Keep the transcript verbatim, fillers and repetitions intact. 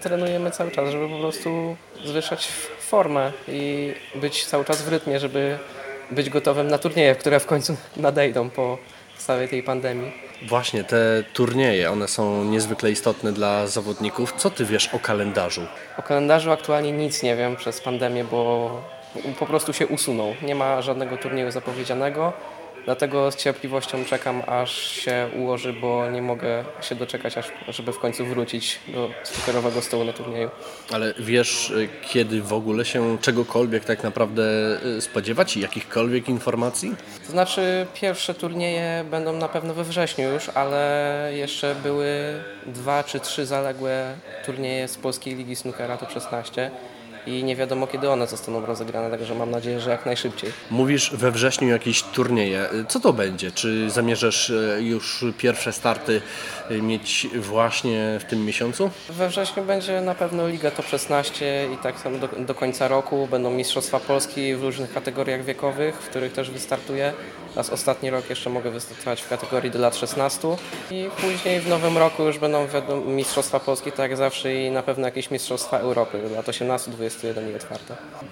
trenujemy cały czas, żeby po prostu zwyższać formę i być cały czas w rytmie, żeby być gotowym na turnieje, które w końcu nadejdą po całej tej pandemii. Właśnie, te turnieje, one są niezwykle istotne dla zawodników. Co ty wiesz o kalendarzu? O kalendarzu aktualnie nic nie wiem przez pandemię, bo po prostu się usunął. Nie ma żadnego turnieju zapowiedzianego, dlatego z cierpliwością czekam, aż się ułoży, bo nie mogę się doczekać, aż żeby w końcu wrócić do snookerowego stołu na turnieju. Ale wiesz, kiedy w ogóle się czegokolwiek tak naprawdę spodziewać i jakichkolwiek informacji? To znaczy pierwsze turnieje będą na pewno we wrześniu już, ale jeszcze były dwa czy trzy zaległe turnieje z Polskiej Ligi Snookera Top szesnaście i nie wiadomo kiedy one zostaną rozegrane, także mam nadzieję, że jak najszybciej. Mówisz we wrześniu jakieś turnieje. Co to będzie? Czy zamierzasz już pierwsze starty mieć właśnie w tym miesiącu? We wrześniu będzie na pewno Liga Top szesnaście i tak samo do, do końca roku będą Mistrzostwa Polski w różnych kategoriach wiekowych, w których też wystartuję. Teraz ostatni rok jeszcze mogę wystartować w kategorii do lat szesnastu i później w nowym roku już będą wiadomo, Mistrzostwa Polski tak jak zawsze i na pewno jakieś Mistrzostwa Europy do lat osiemnastu dwudziestu jeden i otwarte.